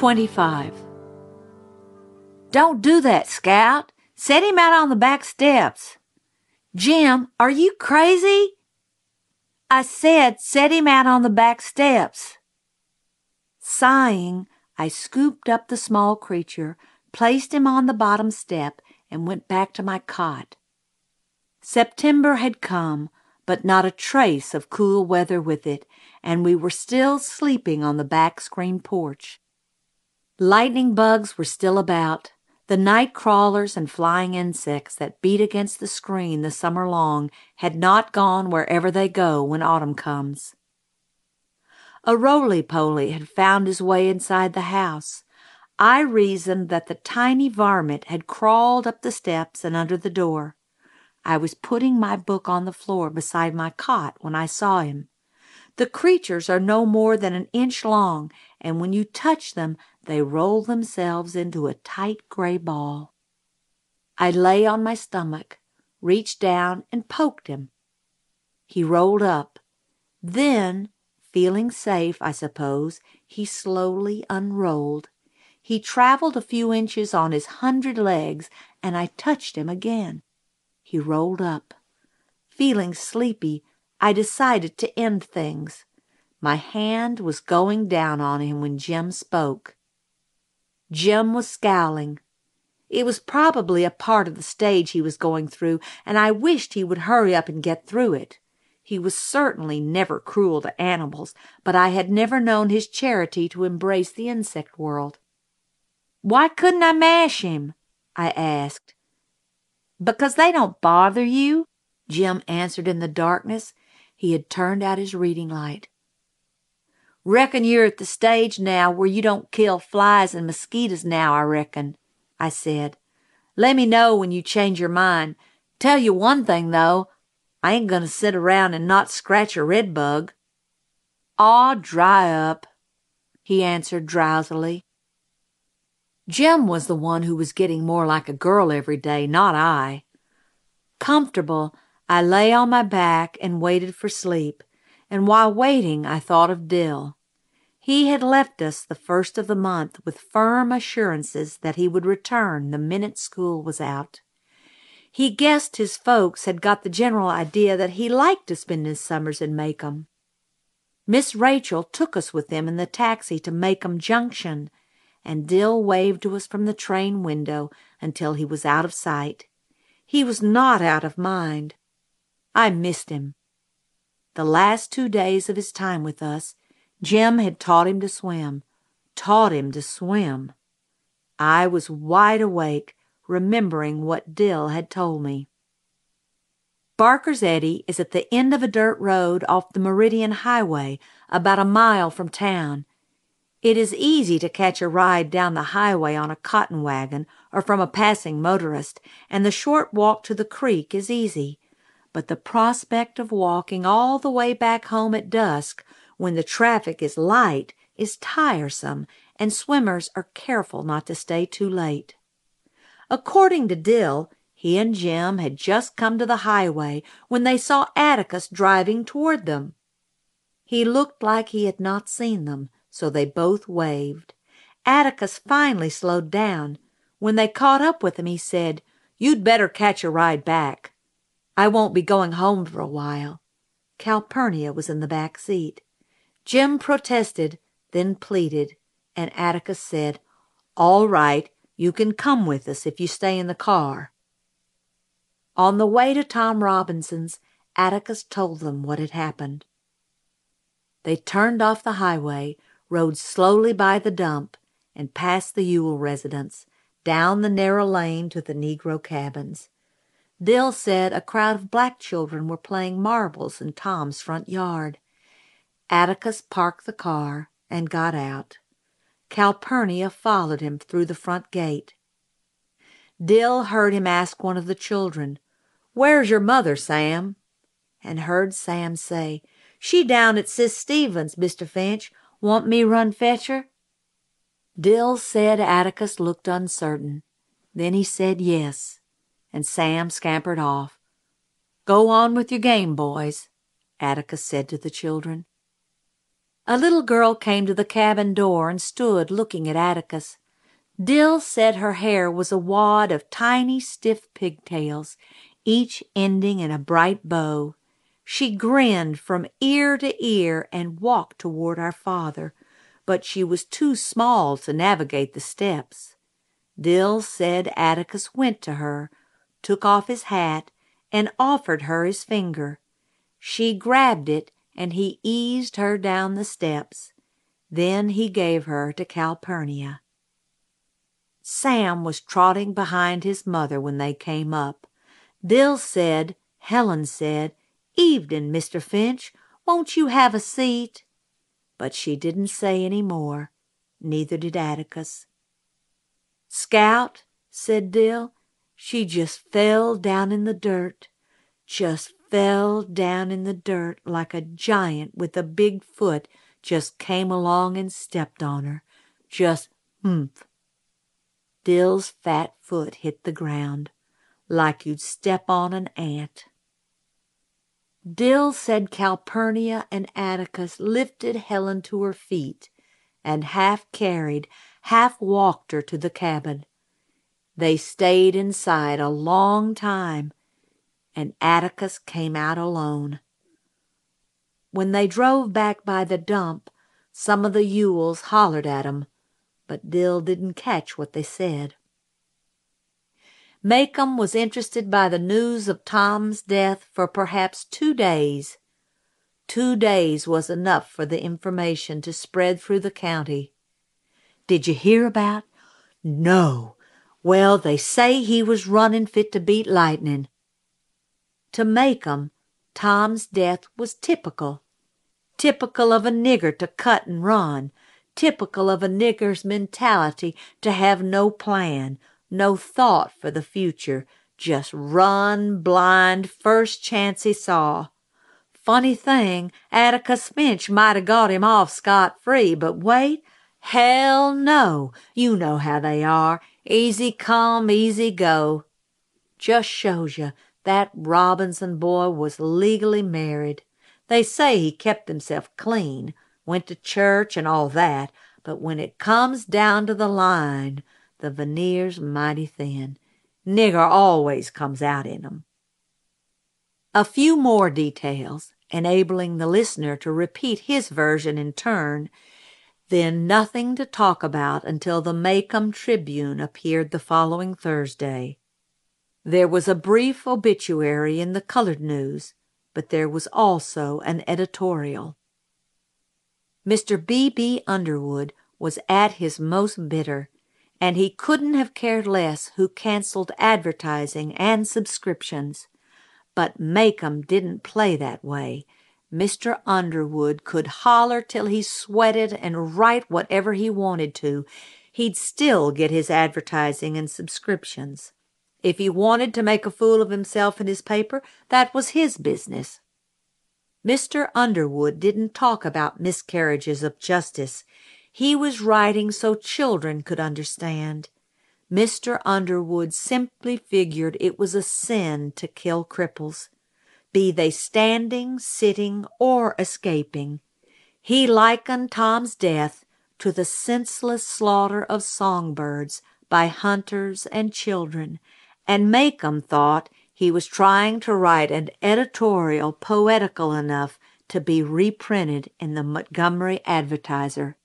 25. Don't do that, Scout. Set him out on the back steps. Jim, are you crazy? I said set him out on the back steps. Sighing, I scooped up the small creature, placed him on the bottom step, and went back to my cot. September had come, but not a trace of cool weather with it, and we were still sleeping on the back screen porch. Lightning bugs were still about, the night crawlers and flying insects that beat against the screen the summer long had not gone wherever they go when autumn comes. A roly-poly had found his way inside the house. I reasoned that the tiny varmint had crawled up the steps and under the door. I was putting my book on the floor beside my cot when I saw him. The creatures are no more than an inch long, and when you touch them, they roll themselves into a tight gray ball. I lay on my stomach, reached down, and poked him. He rolled up. Then, feeling safe, I suppose, he slowly unrolled. He traveled a few inches on his 100 legs, and I touched him again. He rolled up. Feeling sleepy, I decided to end things. My hand was going down on him when Jim spoke. Jim was scowling. It was probably a part of the stage he was going through, and I wished he would hurry up and get through it. He was certainly never cruel to animals, but I had never known his charity to embrace the insect world. "Why couldn't I mash him?" I asked. "Because they don't bother you," Jim answered in the darkness. He had turned out his reading light. "Reckon you're at the stage now where you don't kill flies and mosquitoes now, I reckon," I said. "Let me know when you change your mind. Tell you one thing, though, I ain't going to sit around and not scratch a redbug." "Aw, dry up," he answered drowsily. Jim was the one who was getting more like a girl every day, not I. Comfortable, I lay on my back and waited for sleep, and while waiting I thought of Dill. He had left us the first of the month with firm assurances that he would return the minute school was out. He guessed his folks had got the general idea that he liked to spend his summers in Macomb. Miss Rachel took us with them in the taxi to Macomb Junction, and Dill waved to us from the train window until he was out of sight. He was not out of mind. I missed him. The last 2 days of his time with us, Jim had taught him to swim. Taught him to swim. I was wide awake, remembering what Dill had told me. Barker's Eddy is at the end of a dirt road off the Meridian Highway, about a mile from town. It is easy to catch a ride down the highway on a cotton wagon or from a passing motorist, and the short walk to the creek is easy. But the prospect of walking all the way back home at dusk, when the traffic is light, is tiresome, and swimmers are careful not to stay too late. According to Dill, he and Jim had just come to the highway when they saw Atticus driving toward them. He looked like he had not seen them, so they both waved. Atticus finally slowed down. When they caught up with him, he said, "You'd better catch a ride back. I won't be going home for a while." Calpurnia was in the back seat. Jim protested, then pleaded, and Atticus said, "All right, you can come with us if you stay in the car." On the way to Tom Robinson's, Atticus told them what had happened. They turned off the highway, rode slowly by the dump, and past the Ewell residence, down the narrow lane to the Negro cabins. Dill said a crowd of black children were playing marbles in Tom's front yard. Atticus parked the car and got out. Calpurnia followed him through the front gate. Dill heard him ask one of the children, "Where's your mother, Sam?" and heard Sam say, "She down at Sis Stevens, Mr. Finch. Want me run fetch her?" Dill said Atticus looked uncertain. Then he said yes, and Sam scampered off. "Go on with your game, boys," Atticus said to the children. A little girl came to the cabin door and stood looking at Atticus. Dill said her hair was a wad of tiny, stiff pigtails, each ending in a bright bow. She grinned from ear to ear and walked toward our father, but she was too small to navigate the steps. Dill said Atticus went to her, took off his hat, and offered her his finger. She grabbed it, and he eased her down the steps. Then he gave her to Calpurnia. Sam was trotting behind his mother when they came up. Helen said, "Evening, Mr. Finch. Won't you have a seat?" But she didn't say any more. Neither did Atticus. "Scout," said Dill, "she just fell down in the dirt. Just fell down in the dirt like a giant with a big foot just came along and stepped on her. Just humph." Dill's fat foot hit the ground like you'd step on an ant. Dill said Calpurnia and Atticus lifted Helen to her feet and half carried, half walked her to the cabin. They stayed inside a long time, and Atticus came out alone. When they drove back by the dump, some of the Yules hollered at 'em, but Dill didn't catch what they said. Maycomb was interested by the news of Tom's death for perhaps 2 days. 2 days was enough for the information to spread through the county. "Did you hear about?" "No." "Well, they say he was running fit to beat lightning." To Maycomb, Tom's death was typical. Typical of a nigger to cut and run. Typical of a nigger's mentality to have no plan, no thought for the future, just run blind first chance he saw. Funny thing, Atticus Finch might have got him off scot-free, but wait, hell no, you know how they are, easy come, easy go. Just shows you that Robinson boy was legally married. They say he kept himself clean, went to church and all that, but when it comes down to the line, the veneer's mighty thin. Nigger always comes out in 'em. A few more details, enabling the listener to repeat his version in turn, then nothing to talk about until the Maycomb Tribune appeared the following Thursday. There was a brief obituary in the colored news, but there was also an editorial. Mr. B.B. Underwood was at his most bitter, and he couldn't have cared less who canceled advertising and subscriptions. But Maycomb didn't play that way. Mr. Underwood could holler till he sweated and write whatever he wanted to. He'd still get his advertising and subscriptions. If he wanted to make a fool of himself in his paper, that was his business. Mr. Underwood didn't talk about miscarriages of justice. He was writing so children could understand. Mr. Underwood simply figured it was a sin to kill cripples, be they standing, sitting, or escaping. He likened Tom's death to the senseless slaughter of songbirds by hunters and children, and Maycomb thought he was trying to write an editorial poetical enough to be reprinted in the Montgomery Advertiser.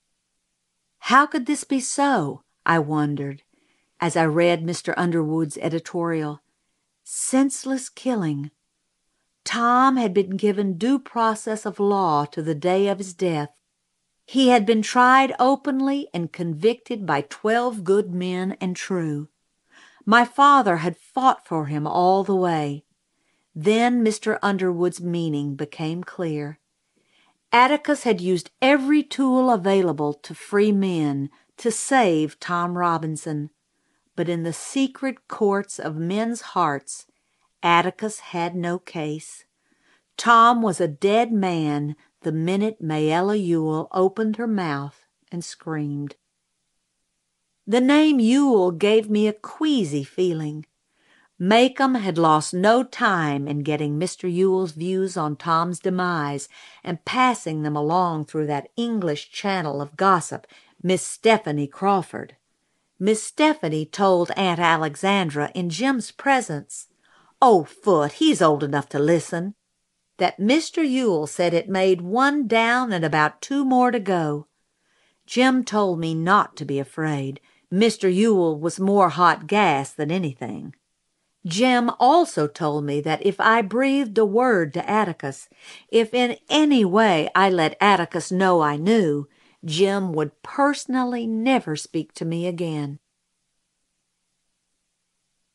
How could this be so, I wondered, as I read Mr. Underwood's editorial. Senseless killing. Tom had been given due process of law to the day of his death. He had been tried openly and convicted by 12 good men and true. My father had fought for him all the way. Then Mr. Underwood's meaning became clear. Atticus had used every tool available to free men, to save Tom Robinson. But in the secret courts of men's hearts, Atticus had no case. Tom was a dead man the minute Mayella Ewell opened her mouth and screamed. The name Ewell gave me a queasy feeling. Macomb had lost no time in getting Mr. Ewell's views on Tom's demise and passing them along through that English channel of gossip, Miss Stephanie Crawford. Miss Stephanie told Aunt Alexandra in Jim's presence, "Oh, Foot, he's old enough to listen," that Mr. Ewell said it made one down and about 2 more to go. Jim told me not to be afraid. Mr. Ewell was more hot gas than anything. Jim also told me that if I breathed a word to Atticus, if in any way I let Atticus know I knew, Jim would personally never speak to me again.